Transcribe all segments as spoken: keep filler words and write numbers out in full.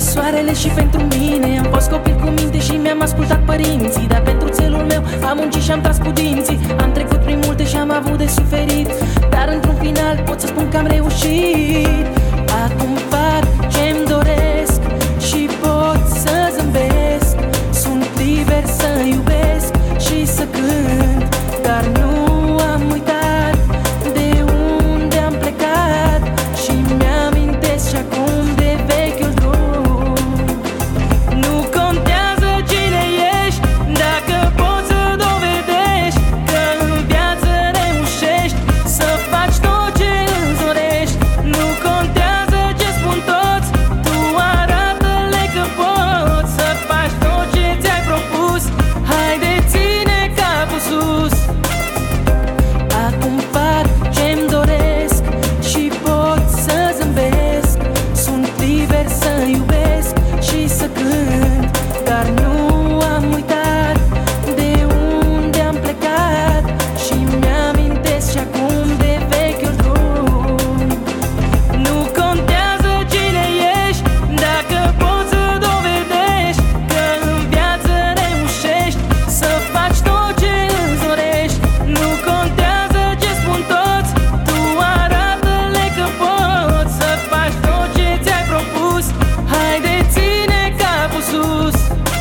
soarele și pentru mine. Am fost copil cu minte și mi-am ascultat părinții, dar pentru țelul meu am muncit și am tras cu dinții. Am trecut prin multe și am avut de suferit, dar într-un final pot să spun că am reușit. Acum fac ce-mi doresc și pot să zâmbesc. Sunt liber să iubesc și să cânt, dar nu am uitat de unde am plecat și mi-amintesc și acum de vechiul drum. Nu contează cine ești, dacă poți să dovedești că în viață reușești să faci tot ce îți dorești. Nu contează ce spun toți, tu arată-le că poți să faci tot ce ți-ai propus. Haide, ține capul sus. Acum fac ce-mi doresc și pot să zâmbesc. Sunt liber să iubesc și să cânt, dar nu am uitat de unde am plecat și mi-amintesc și acum de vechiul drum. Nu contează cine ești, dacă poți să dovedești că în viață reușești să faci tot ce îți dorești. Nu contează ce spun toți, tu arată-le că poți să faci tot ce ți-ai propus. Haide, ține capul sus.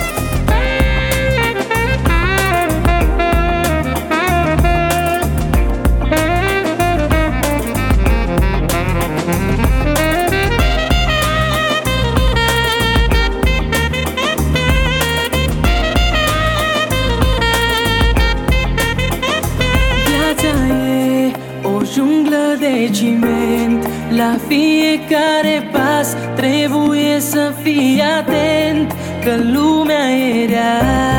Viața e o junglă de ciment, la fiecare pas trebuie să fii atent, că lumea e rea.